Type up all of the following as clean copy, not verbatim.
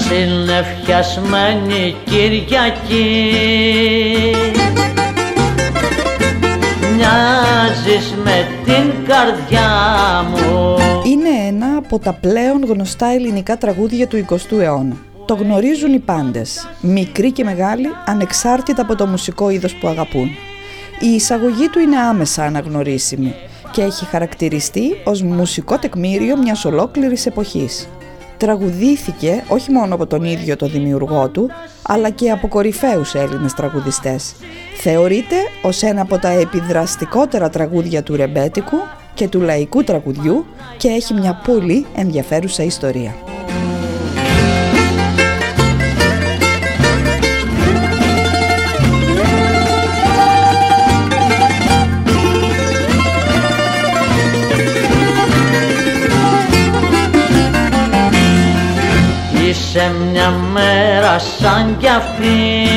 συνεφιασμένη Κυριακή, μοιάζεις με την καρδιά μου. Είναι ένα από τα πλέον γνωστά ελληνικά τραγούδια του 20ου αιώνα. Το γνωρίζουν οι πάντες, μικροί και μεγάλοι, ανεξάρτητα από το μουσικό είδος που αγαπούν. Η εισαγωγή του είναι άμεσα αναγνωρίσιμη και έχει χαρακτηριστεί ως μουσικό τεκμήριο μιας ολόκληρης εποχής. Τραγουδήθηκε όχι μόνο από τον ίδιο το δημιουργό του, αλλά και από κορυφαίους Έλληνες τραγουδιστές. Θεωρείται ως ένα από τα επιδραστικότερα τραγούδια του ρεμπέτικου και του λαϊκού τραγουδιού και έχει μια πολύ ενδιαφέρουσα ιστορία. Είσαι μια μέρα σαν κι αυτή.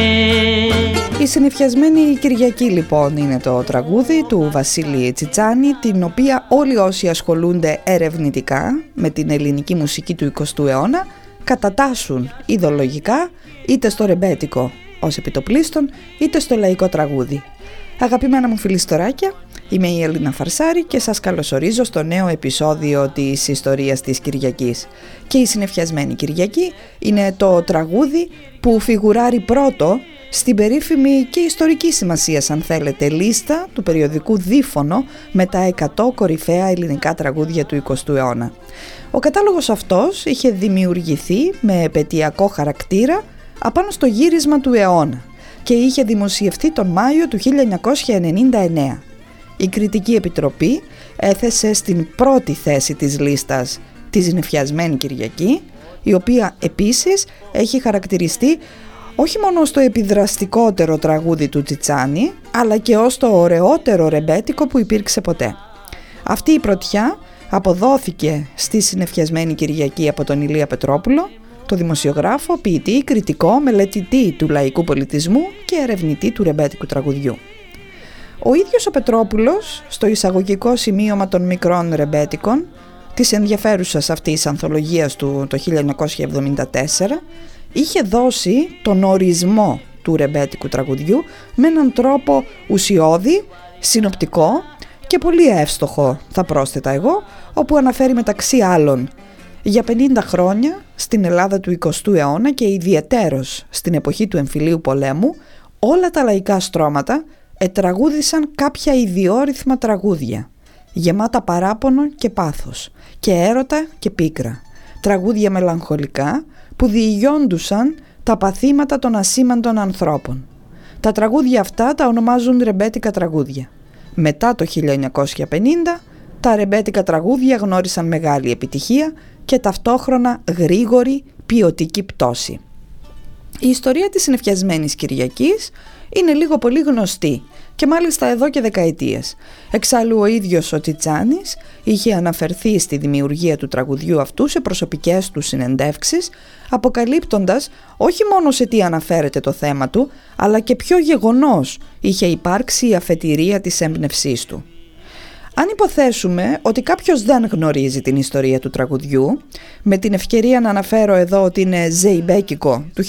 Η συνεφιασμένη Κυριακή λοιπόν είναι το τραγούδι του Βασίλη Τσιτσάνη, την οποία όλοι όσοι ασχολούνται ερευνητικά με την ελληνική μουσική του 20ου αιώνα κατατάσσουν ιδεολογικά είτε στο ρεμπέτικο ως επιτοπλίστων είτε στο λαϊκό τραγούδι. Αγαπημένα μου φιλιστοράκια, είμαι η Έλληνα Φαρσάρη και σας καλωσορίζω στο νέο επεισόδιο της ιστορίας της Κυριακής. Και η συνεφιασμένη Κυριακή είναι το τραγούδι που φιγουράρει πρώτο στην περίφημη και ιστορική σημασίας, αν θέλετε, λίστα του περιοδικού Δίφωνο με τα 100 κορυφαία ελληνικά τραγούδια του 20ου αιώνα. Ο κατάλογος αυτός είχε δημιουργηθεί με επαιτειακό χαρακτήρα απάνω στο γύρισμα του αιώνα και είχε δημοσιευτεί τον Μάιο του 1999. Η Κριτική Επιτροπή έθεσε στην πρώτη θέση της λίστας τη συνεφιασμένη Κυριακή, η οποία επίσης έχει χαρακτηριστεί όχι μόνο ως το επιδραστικότερο τραγούδι του Τσιτσάνη, αλλά και ως το ωραιότερο ρεμπέτικο που υπήρξε ποτέ. Αυτή η πρωτιά αποδόθηκε στη συνεφιασμένη Κυριακή από τον Ηλία Πετρόπουλο, το δημοσιογράφο, ποιητή, κριτικό, μελετητή του λαϊκού πολιτισμού και ερευνητή του ρεμπέτικου τραγουδιού. Ο ίδιος ο Πετρόπουλος, στο εισαγωγικό σημείωμα των μικρών ρεμπέτικων, της ενδιαφέρουσας αυτής ανθολογίας του το 1974, είχε δώσει τον ορισμό του ρεμπέτικου τραγουδιού με έναν τρόπο ουσιώδη, συνοπτικό και πολύ εύστοχο, θα πρόσθετα εγώ, όπου αναφέρει μεταξύ άλλων για 50 χρόνια στην Ελλάδα του 20ου αιώνα και ιδιαιτέρως στην εποχή του εμφυλίου πολέμου, όλα τα λαϊκά στρώματα ετραγούδησαν κάποια ιδιόρυθμα τραγούδια, γεμάτα παράπονο και πάθος, και έρωτα και πίκρα, τραγούδια μελαγχολικά που διηγιόντουσαν τα παθήματα των ασήμαντων ανθρώπων. Τα τραγούδια αυτά τα ονομάζουν ρεμπέτικα τραγούδια. Μετά το 1950, τα ρεμπέτικα τραγούδια γνώρισαν μεγάλη επιτυχία και ταυτόχρονα γρήγορη ποιοτική πτώση. Η ιστορία της συνεφιασμένης Κυριακής είναι λίγο πολύ γνωστή και μάλιστα εδώ και δεκαετίες. Εξάλλου ο ίδιος ο Τσιτσάνης είχε αναφερθεί στη δημιουργία του τραγουδιού αυτού σε προσωπικές του συνεντεύξεις, αποκαλύπτοντας όχι μόνο σε τι αναφέρεται το θέμα του, αλλά και ποιο γεγονός είχε υπάρξει η αφετηρία της έμπνευσής του. Αν υποθέσουμε ότι κάποιος δεν γνωρίζει την ιστορία του τραγουδιού, με την ευκαιρία να αναφέρω εδώ ότι είναι ζεϊμπέκικο του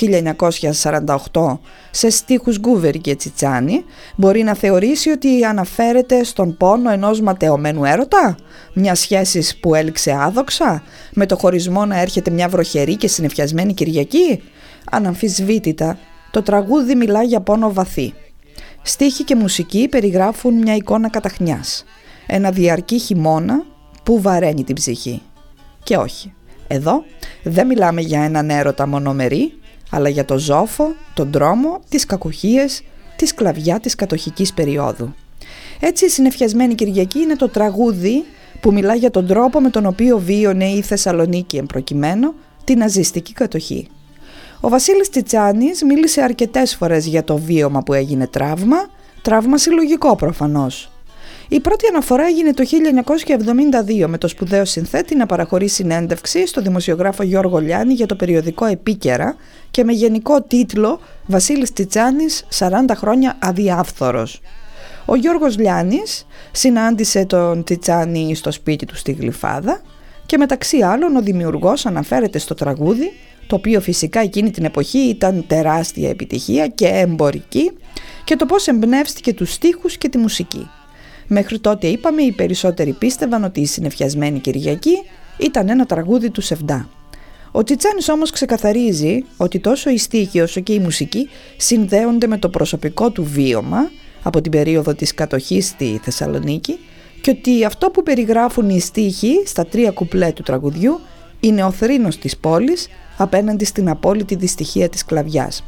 1948 σε στίχους Γκούβερη και Τσιτσάνη, μπορεί να θεωρήσει ότι αναφέρεται στον πόνο ενός ματαιωμένου έρωτα, μια σχέση που έληξε άδοξα, με το χωρισμό να έρχεται μια βροχερή και συνεφιασμένη Κυριακή. Αναμφισβήτητα, το τραγούδι μιλά για πόνο βαθύ. Στίχοι και μουσική περιγράφουν μια εικόνα καταχνιάς. Ένα διαρκή χειμώνα που βαραίνει την ψυχή. Και όχι, εδώ δεν μιλάμε για έναν έρωτα μονομερή, αλλά για το ζόφο, τον τρόμο, τις κακουχίες, τη σκλαβιά της κατοχικής περίοδου. Έτσι η συνεφιασμένη Κυριακή είναι το τραγούδι που μιλά για τον τρόπο με τον οποίο βίωνε η Θεσσαλονίκη εμπροκειμένου την ναζιστική κατοχή. Ο Βασίλης Τσιτσάνης μίλησε αρκετές φορές για το βίωμα που έγινε τραύμα συλλογικό προφανώς. Η πρώτη αναφορά έγινε το 1972 με το σπουδαίο συνθέτη να παραχωρεί συνέντευξη στο δημοσιογράφο Γιώργο Λιάννη για το περιοδικό Επίκαιρα και με γενικό τίτλο «Βασίλης Τσιτσάνης 40 χρόνια αδιάφθορος». Ο Γιώργος Λιάννης συνάντησε τον Τσιτσάνη στο σπίτι του στη Γλυφάδα και μεταξύ άλλων ο δημιουργός αναφέρεται στο τραγούδι το οποίο φυσικά εκείνη την εποχή ήταν τεράστια επιτυχία και εμπορική, και το πώς εμπνεύστηκε τους στίχους και τη μουσική. Μέχρι τότε, είπαμε, οι περισσότεροι πίστευαν ότι η Συννεφιασμένη Κυριακή ήταν ένα τραγούδι του Σεβδά. Ο Τσιτσάνης όμως ξεκαθαρίζει ότι τόσο οι στίχοι όσο και η μουσική συνδέονται με το προσωπικό του βίωμα από την περίοδο της κατοχής στη Θεσσαλονίκη, και ότι αυτό που περιγράφουν οι στίχοι στα 3 κουπλέ του τραγουδιού είναι ο θρήνος της πόλης απέναντι στην απόλυτη δυστυχία της σκλαβιάς.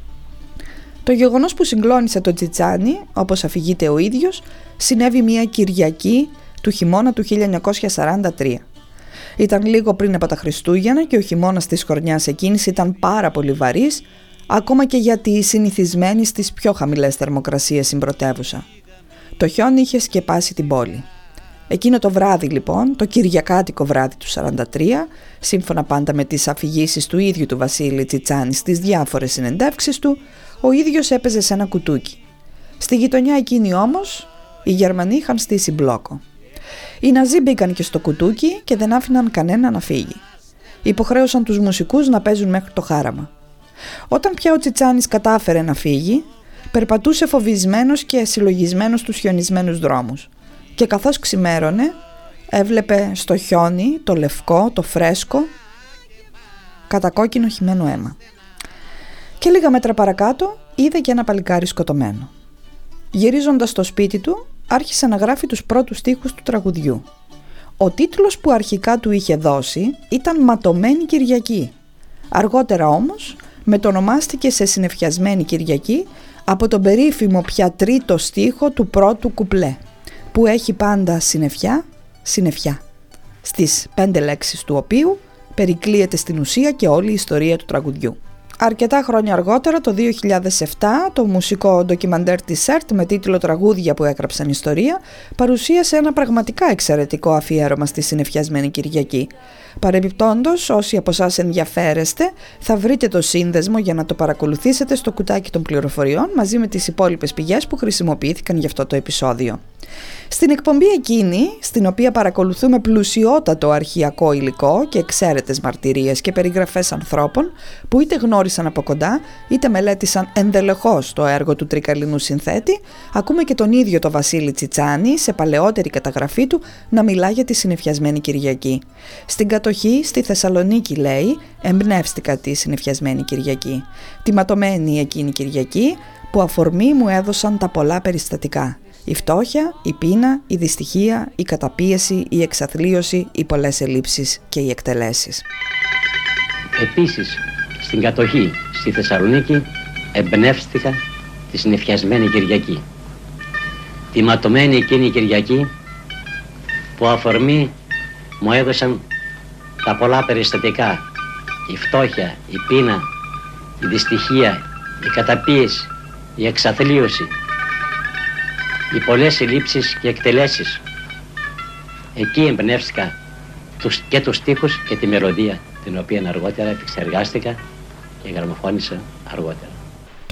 Το γεγονός που συγκλώνησε τον Τσιτσάνη, όπως αφηγείται ο ίδιος, συνέβη μια Κυριακή του χειμώνα του 1943. Ήταν λίγο πριν από τα Χριστούγεννα και ο χειμώνας της χρονιάς εκείνης ήταν πάρα πολύ βαρύς, ακόμα και για τη συνηθισμένη στις πιο χαμηλές θερμοκρασίες συμπρωτεύουσα. Το χιόνι είχε σκεπάσει την πόλη. Εκείνο το βράδυ λοιπόν, το κυριακάτικο βράδυ του 1943, σύμφωνα πάντα με τις αφηγήσεις του ίδιου του Βασίλη Τσιτσάνη στις διάφορες συνεντεύξεις του, ο ίδιος έπαιζε σε ένα κουτούκι. Στη γειτονιά εκείνη όμως, οι Γερμανοί είχαν στήσει μπλόκο. Οι Ναζί μπήκαν και στο κουτούκι και δεν άφηναν κανένα να φύγει. Υποχρέωσαν τους μουσικούς να παίζουν μέχρι το χάραμα. Όταν πια ο Τσιτσάνης κατάφερε να φύγει, περπατούσε φοβισμένος και συλλογισμένος στους χιονισμένους δρόμους. Και καθώς ξημέρωνε, έβλεπε στο χιόνι το λευκό, το φρέσκο, κατακόκκινο χυμένο αίμα. Και λίγα μέτρα παρακάτω είδε και ένα παλικάρι σκοτωμένο. Γυρίζοντας στο σπίτι του, άρχισε να γράφει τους πρώτους στίχους του τραγουδιού. Ο τίτλος που αρχικά του είχε δώσει ήταν «Ματωμένη Κυριακή». Αργότερα όμως μετονομάστηκε σε «Συννεφιασμένη Κυριακή» από τον περίφημο πια τρίτο στίχο του πρώτου κουπλέ, που έχει πάντα συννεφιά, συννεφιά, στις 5 λέξεις του οποίου περικλείεται στην ουσία και όλη η ιστορία του τραγουδιού. Αρκετά χρόνια αργότερα, το 2007, το μουσικό ντοκιμαντέρ της ΕΡΤ με τίτλο «Τραγούδια που έγραψαν ιστορία» παρουσίασε ένα πραγματικά εξαιρετικό αφιέρωμα στη Συννεφιασμένη Κυριακή. Παρεμπιπτόντως, όσοι από εσάς ενδιαφέρεστε, θα βρείτε το σύνδεσμο για να το παρακολουθήσετε στο κουτάκι των πληροφοριών μαζί με τις υπόλοιπες πηγές που χρησιμοποιήθηκαν για αυτό το επεισόδιο. Στην εκπομπή εκείνη, στην οποία παρακολουθούμε πλουσιότατο αρχειακό υλικό και εξαίρετες μαρτυρίες και περιγραφές ανθρώπων που είτε γνώρισαν από κοντά είτε μελέτησαν ενδελεχώς το έργο του τρικαλινού συνθέτη, ακούμε και τον ίδιο το Βασίλη Τσιτσάνη σε παλαιότερη καταγραφή του να μιλά για τη Συννεφιασμένη Κυριακή. Στην κατοχή στη Θεσσαλονίκη, λέει, εμπνεύστηκα τη Συννεφιασμένη Κυριακή, τη ματωμένη εκείνη Κυριακή που αφορμή μου έδωσαν τα πολλά περιστατικά. Η φτώχεια, η πείνα, η δυστυχία, η καταπίεση, η εξαθλίωση, οι πολλές ελλείψεις και οι εκτελέσεις. Επίσης, στην κατοχή στη Θεσσαλονίκη εμπνεύστηκα τη Συννεφιασμένη Κυριακή. Τη ματωμένη εκείνη Κυριακή που αφορμή μου έδωσαν τα πολλά περιστατικά. Η φτώχεια, η πείνα, η δυστυχία, η καταπίεση, η εξαθλίωση, οι πολλές ελλείψεις και εκτελέσεις. Εκεί εμπνεύστηκα και τους στίχους και τη μελωδία, την οποία αργότερα επεξεργάστηκα και γραμμοφώνησα αργότερα. Το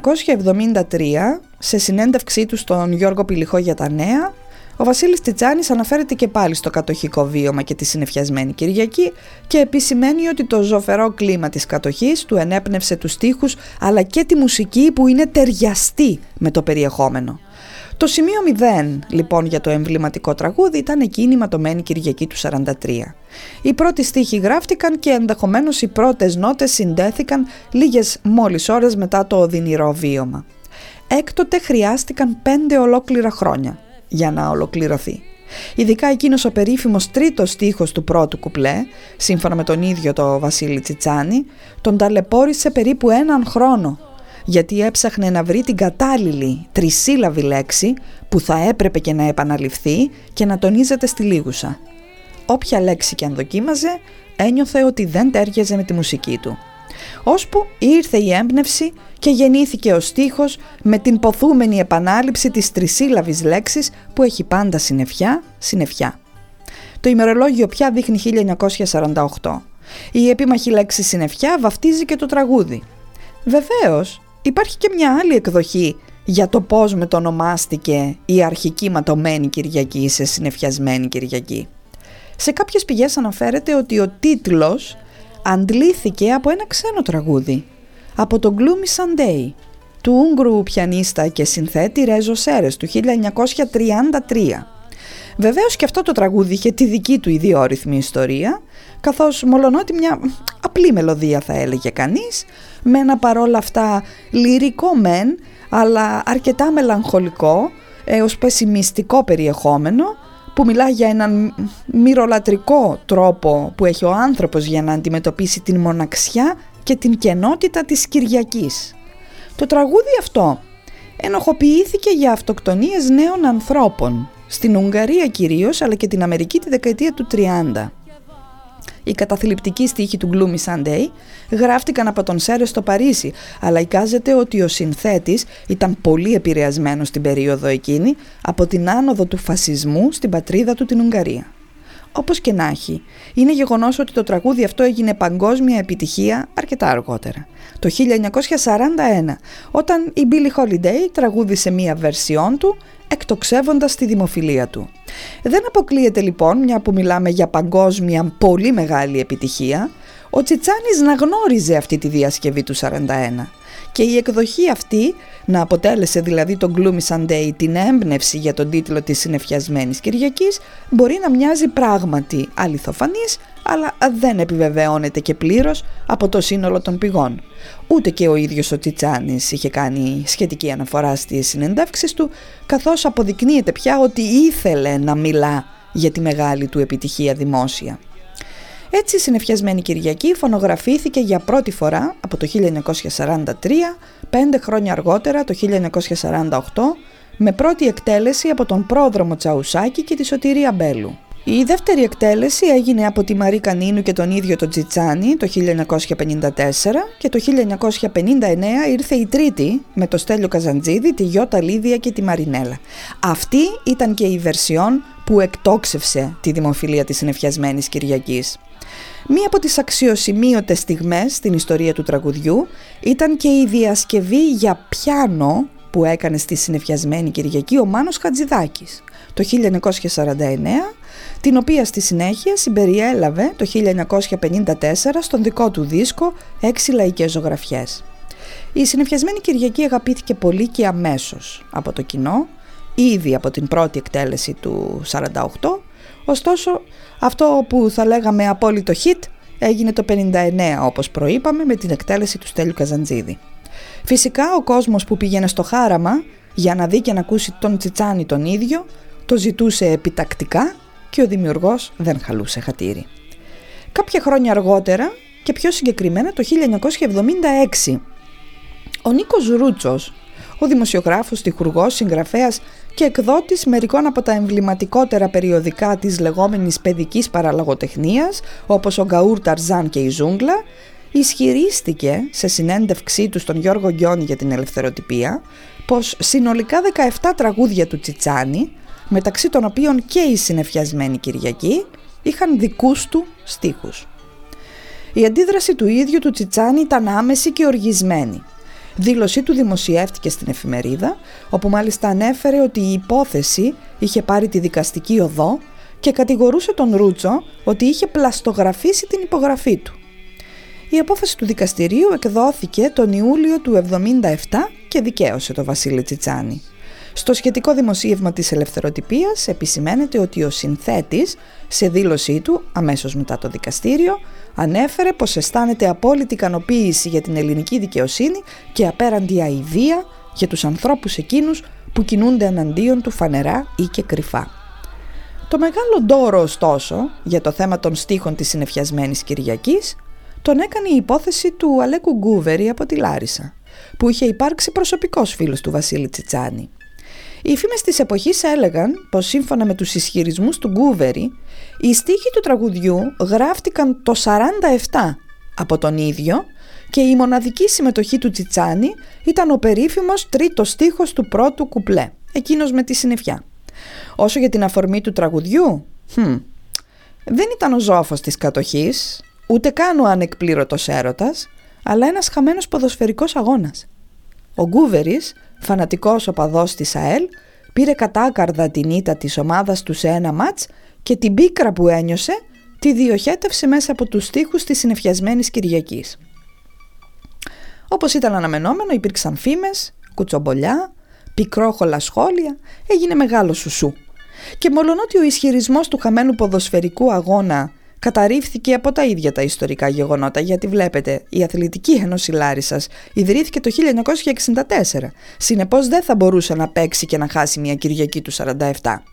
1973, σε συνέντευξή του στον Γιώργο Πηλιχό για τα Νέα, ο Βασίλης Τσιτσάνης αναφέρεται και πάλι στο κατοχικό βίωμα και τη Συννεφιασμένη Κυριακή και επισημαίνει ότι το ζωφερό κλίμα της κατοχής του ενέπνευσε τους στίχους αλλά και τη μουσική που είναι ταιριαστή με το περιεχόμενο. Το σημείο 0 λοιπόν για το εμβληματικό τραγούδι ήταν εκείνη η ματωμένη Κυριακή του 1943. Οι πρώτοι στίχοι γράφτηκαν και ενδεχομένως οι πρώτες νότες συντέθηκαν λίγες μόλις ώρες μετά το οδυνηρό βίωμα. Έκτοτε χρειάστηκαν 5 ολόκληρα χρόνια για να ολοκληρωθεί. Ειδικά εκείνος ο περίφημος τρίτος στίχος του πρώτου κουπλέ, σύμφωνα με τον ίδιο το Βασίλη Τσιτσάνη, τον ταλαιπώρησε περίπου 1 χρόνο, γιατί έψαχνε να βρει την κατάλληλη τρισύλλαβη λέξη που θα έπρεπε και να επαναληφθεί και να τονίζεται στη λίγουσα. Όποια λέξη και αν δοκίμαζε, ένιωθε ότι δεν τέριαζε με τη μουσική του. Ώσπου ήρθε η έμπνευση και γεννήθηκε ο στίχος με την ποθούμενη επανάληψη της τρισύλλαβης λέξης που έχει πάντα συννεφιά, συννεφιά. Το ημερολόγιο πια δείχνει 1948. Η επίμαχη λέξη συννεφιά βαφτίζει και το τραγούδι. Βεβαίως, υπάρχει και μια άλλη εκδοχή για το πώς μετονομάστηκε η αρχική ματωμένη Κυριακή σε Συννεφιασμένη Κυριακή. Σε κάποιες πηγές αναφέρεται ότι ο τίτλος αντλήθηκε από ένα ξένο τραγούδι, από το Gloomy Sunday, του Ούγγρου πιανίστα και συνθέτη Ρέζο Σέρες του 1933. Βεβαίως και αυτό το τραγούδι είχε τη δική του ιδιόρυθμη ιστορία, καθώς μολονότι μια απλή μελωδία θα έλεγε κανείς, με ένα παρόλα αυτά λυρικό μεν, αλλά αρκετά μελαγχολικό έως πεσημιστικό περιεχόμενο, που μιλά για έναν μυρολατρικό τρόπο που έχει ο άνθρωπος για να αντιμετωπίσει την μοναξιά και την κενότητα της Κυριακής. Το τραγούδι αυτό ενοχοποιήθηκε για αυτοκτονίες νέων ανθρώπων, στην Ουγγαρία κυρίως, αλλά και την Αμερική τη δεκαετία του 30. Οι καταθλιπτικοί στίχοι του Gloomy Sunday γράφτηκαν από τον Σέρες στο Παρίσι, αλλά εικάζεται ότι ο συνθέτης ήταν πολύ επηρεασμένος την περίοδο εκείνη από την άνοδο του φασισμού στην πατρίδα του την Ουγγαρία. Όπως και να έχει, είναι γεγονός ότι το τραγούδι αυτό έγινε παγκόσμια επιτυχία αρκετά αργότερα, το 1941, όταν η Billie Holiday τραγούδισε μία βερσιόν του, εκτοξεύοντας τη δημοφιλία του. Δεν αποκλείεται λοιπόν, μια που μιλάμε για παγκόσμια πολύ μεγάλη επιτυχία, ο Τσιτσάνης να γνώριζε αυτή τη διασκευή του 41 και η εκδοχή αυτή να αποτέλεσε δηλαδή το Gloomy Sunday την έμπνευση για τον τίτλο της συνεφιασμένης Κυριακής μπορεί να μοιάζει πράγματι αληθοφανής, αλλά δεν επιβεβαιώνεται και πλήρως από το σύνολο των πηγών. Ούτε και ο ίδιος ο Τσιτσάνης είχε κάνει σχετική αναφορά στις συνεντεύξεις του, καθώς αποδεικνύεται πια ότι ήθελε να μιλά για τη μεγάλη του επιτυχία δημόσια. Έτσι η συνεφιασμένη Κυριακή φωνογραφήθηκε για πρώτη φορά από το 1943, 5 χρόνια αργότερα το 1948, με πρώτη εκτέλεση από τον πρόδρομο Τσαουσάκη και τη Σωτηρία Μπέλου. Η δεύτερη εκτέλεση έγινε από τη Μαρή Κανίνου και τον ίδιο τον Τσιτσάνη το 1954 και το 1959 ήρθε η τρίτη με το Στέλιο Καζαντζίδη, τη Γιώτα Λίδια και τη Μαρινέλα. Αυτή ήταν και η βερσιόν που εκτόξευσε τη δημοφιλία της συνεφιασμένης Κυριακής. Μία από τις αξιοσημείωτες στιγμές στην ιστορία του τραγουδιού ήταν και η διασκευή για πιάνο που έκανε στη συνεφιασμένη Κυριακή ο Μάνος Χατζηδάκης το 1949, την οποία στη συνέχεια συμπεριέλαβε το 1954 στον δικό του δίσκο 6 λαϊκές ζωγραφιές. Η συνεφιασμένη Κυριακή αγαπήθηκε πολύ και αμέσως από το κοινό, ήδη από την πρώτη εκτέλεση του 48, ωστόσο αυτό που θα λέγαμε απόλυτο hit έγινε το 59, όπως προείπαμε, με την εκτέλεση του Στέλιου Καζαντζίδη. Φυσικά ο κόσμος που πήγαινε στο χάραμα για να δει και να ακούσει τον Τσιτσάνη τον ίδιο το ζητούσε επιτακτικά και ο δημιουργός δεν χαλούσε χατήρι. Κάποια χρόνια αργότερα και πιο συγκεκριμένα το 1976, ο Νίκος Ρούτσος, ο δημοσιογράφος, στιχουργός, συγγραφέας και εκδότης μερικών από τα εμβληματικότερα περιοδικά της λεγόμενης παιδικής παραλογοτεχνίας, όπως ο Γκαούρ Ταρζάν και η Ζούγκλα, ισχυρίστηκε σε συνέντευξή του στον Γιώργο Γκιόνι για την Ελευθεροτυπία πως συνολικά 17 τραγούδια του Τσιτσάνη, μεταξύ των οποίων και η συνεφιασμένη Κυριακή, είχαν δικούς του στίχους. Η αντίδραση του ίδιου του Τσιτσάνη ήταν άμεση και οργισμένη. Δήλωσή του δημοσιεύτηκε στην εφημερίδα, όπου μάλιστα ανέφερε ότι η υπόθεση είχε πάρει τη δικαστική οδό και κατηγορούσε τον Ρούτσο ότι είχε πλαστογραφήσει την υπογραφή του. Η απόφαση του δικαστηρίου εκδόθηκε τον Ιούλιο του 1977 και δικαίωσε τον Βασίλη Τσιτσάνη. Στο σχετικό δημοσίευμα της Ελευθεροτυπίας επισημαίνεται ότι ο συνθέτης, σε δήλωσή του αμέσως μετά το δικαστήριο, ανέφερε πως αισθάνεται απόλυτη ικανοποίηση για την ελληνική δικαιοσύνη και απέραντη αηδία για τους ανθρώπους εκείνους που κινούνται εναντίον του φανερά ή και κρυφά. Το μεγάλο ντόρο ωστόσο για το θέμα των στίχων της συνεφιασμένης Κυριακής τον έκανε η υπόθεση του Αλέκου Γκούβερη από τη Λάρισα, που είχε υπάρξει προσωπικός φίλος του Βασίλη Τσιτσάνη. Οι φήμες της εποχής έλεγαν πως σύμφωνα με τους ισχυρισμούς του Γκούβερη, οι στίχοι του τραγουδιού γράφτηκαν το 47 από τον ίδιο και η μοναδική συμμετοχή του Τσιτσάνη ήταν ο περίφημος τρίτος στίχος του πρώτου κουπλέ, εκείνος με τη συννεφιά. Όσο για την αφορμή του τραγουδιού, δεν ήταν ο ζόφος της κατοχής, ούτε καν ο ανεκπλήρωτος έρωτας, αλλά ένας χαμένος ποδοσφαιρικός αγώνας. Ο Γκούβερης, φανατικός οπαδός της ΑΕΛ, πήρε κατάκαρδα την ήττα της ομάδας του σε ένα μάτς και την πίκρα που ένιωσε τη διοχέτευσε μέσα από τους στίχους της συνεφιασμένης Κυριακής. Όπως ήταν αναμενόμενο, υπήρξαν φήμες, κουτσομπολιά, πικρόχολα σχόλια, έγινε μεγάλο σουσού. Και μολονότι ο ισχυρισμός του χαμένου ποδοσφαιρικού αγώνα καταρρίφθηκε από τα ίδια τα ιστορικά γεγονότα, γιατί βλέπετε, η Αθλητική Ένωση Λάρισσας ιδρύθηκε το 1964, συνεπώς δεν θα μπορούσε να παίξει και να χάσει μια Κυριακή του 47.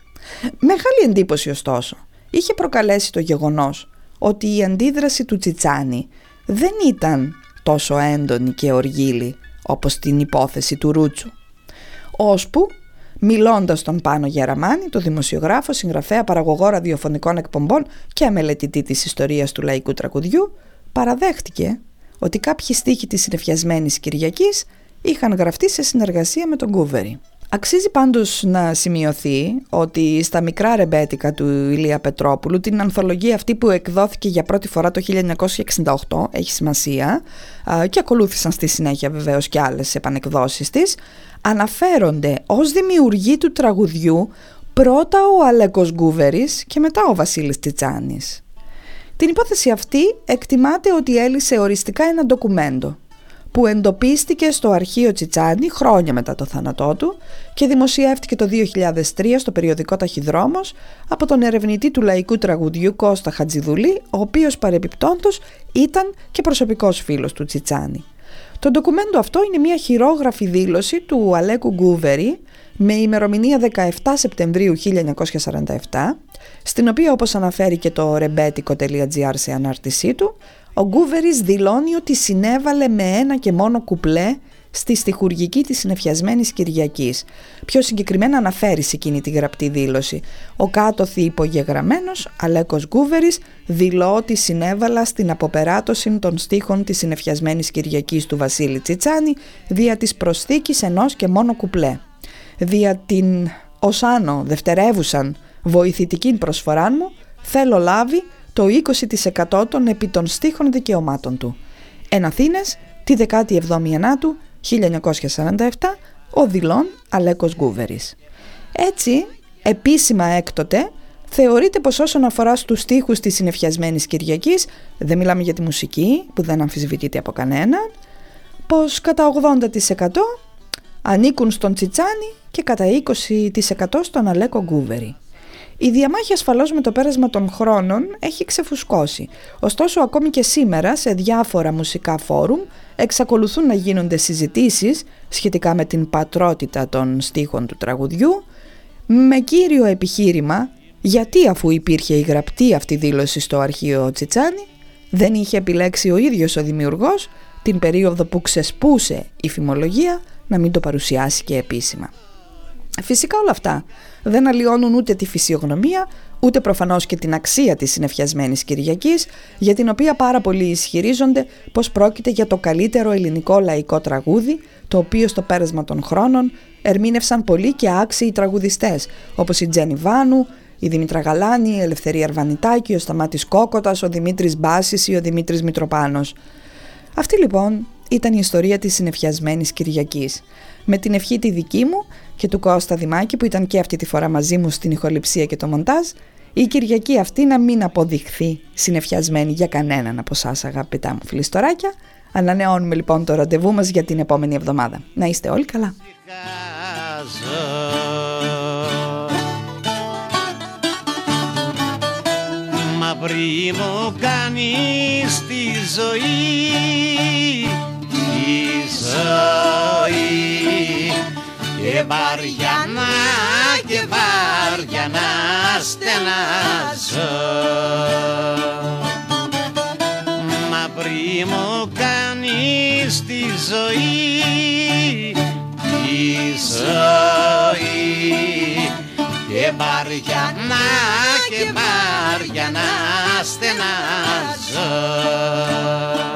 Μεγάλη εντύπωση ωστόσο είχε προκαλέσει το γεγονός ότι η αντίδραση του Τσιτσάνη δεν ήταν τόσο έντονη και οργίλη όπως την υπόθεση του Ρούτσου. Ώσπου, μιλώντας τον Πάνο Γεραμάνη, το δημοσιογράφο, συγγραφέα, παραγωγό ραδιοφωνικών εκπομπών και αμελετητή της ιστορίας του λαϊκού τραγουδιού, παραδέχτηκε ότι κάποιοι στίχοι της συνεφιασμένης Κυριακής είχαν γραφτεί σε συνεργασία με τον Γκούβερη. Αξίζει πάντως να σημειωθεί ότι στα μικρά ρεμπέτικα του Ηλία Πετρόπουλου, την ανθολογία αυτή που εκδόθηκε για πρώτη φορά το 1968, έχει σημασία, και ακολούθησαν στη συνέχεια βεβαίως και άλλες επανεκδόσεις της, αναφέρονται ως δημιουργοί του τραγουδιού πρώτα ο Αλέκος Γκούβερης και μετά ο Βασίλης Τσιτσάνης. Την υπόθεση αυτή εκτιμάται ότι έλυσε οριστικά ένα ντοκουμέντο που εντοπίστηκε στο αρχείο Τσιτσάνη χρόνια μετά το θάνατό του και δημοσιεύτηκε το 2003 στο περιοδικό Ταχυδρόμος από τον ερευνητή του λαϊκού τραγουδιού Κώστα Χατζηδουλή, ο οποίος παρεπιπτόντως ήταν και προσωπικός φίλος του Τσιτσάνη. Το ντοκουμέντο αυτό είναι μια χειρόγραφη δήλωση του Αλέκου Γκούβερη με ημερομηνία 17 Σεπτεμβρίου 1947, στην οποία, όπως αναφέρει και το rebetiko.gr σε ανάρτησή του, ο Γκούβερης δηλώνει ότι συνέβαλε με ένα και μόνο κουπλέ στη στιχουργική της συνεφιασμένης Κυριακής. Πιο συγκεκριμένα αναφέρει σε εκείνη τη γραπτή δήλωση: «Ο κάτωθι υπογεγραμμένος Αλέκος Γκούβερης δηλώ ότι συνέβαλα στην αποπεράτωση των στίχων της συνεφιασμένης Κυριακής του Βασίλη Τσιτσάνη δια της προσθήκης ενός και μόνο κουπλέ. Δια την ως άνω δευτερεύουσαν βοηθητικήν προσφοράν μου θέλω λάβει το 20% των επί των στίχων δικαιωμάτων του. Εν Αθήνες, τη 17η Ιανουαρίου 1947, ο δηλών Αλέκος Γκούβερης». Έτσι, επίσημα έκτοτε, θεωρείται πως όσον αφορά στους στίχους της συνεφιασμένης Κυριακής, δεν μιλάμε για τη μουσική, που δεν αμφισβητείται από κανέναν, πως κατά 80% ανήκουν στον Τσιτσάνη και κατά 20% στον Αλέκο Γκούβερη. Η διαμάχη ασφαλώς με το πέρασμα των χρόνων έχει ξεφουσκώσει. Ωστόσο, ακόμη και σήμερα σε διάφορα μουσικά φόρουμ εξακολουθούν να γίνονται συζητήσεις σχετικά με την πατρότητα των στίχων του τραγουδιού, με κύριο επιχείρημα γιατί, αφού υπήρχε η γραπτή αυτή δήλωση στο αρχείο Τσιτσάνη, δεν είχε επιλέξει ο ίδιος ο δημιουργός την περίοδο που ξεσπούσε η φημολογία να μην το παρουσιάσει και επίσημα. Φυσικά όλα αυτά δεν αλλοιώνουν ούτε τη φυσιογνωμία, ούτε προφανώς και την αξία της συνεφιασμένης Κυριακής, για την οποία πάρα πολλοί ισχυρίζονται πως πρόκειται για το καλύτερο ελληνικό λαϊκό τραγούδι, το οποίο στο πέρασμα των χρόνων ερμήνευσαν πολλοί και άξιοι τραγουδιστές, όπως η Τζένι Βάνου, η Δήμητρα Γαλάνη, η Ελευθερία Αρβανιτάκη, ο Σταμάτης Κόκοτας, ο Δημήτρης Μπάσης ή ο Δημήτρης Μητροπάνος. Αυτή λοιπόν ήταν η ιστορία της συνεφιασμένης Κυριακής. Με την ευχή τη δική μου και του Κώστα Δημάκη, που ήταν και αυτή τη φορά μαζί μου στην ηχοληψία και το μοντάζ, η Κυριακή αυτή να μην αποδειχθεί συνεφιασμένη για κανέναν από εσάς, αγαπητά μου φιλιστοράκια. Ανανεώνουμε λοιπόν το ραντεβού μας για την επόμενη εβδομάδα. Να είστε όλοι καλά. Μαύρη μου κάνεις τη ζωή, η ζωή, και βαριανά και βαριανά στενάζω. Μαύρη μου κάνεις τη ζωή, η ζωή, και βαριανά και βαριανά στενάζω.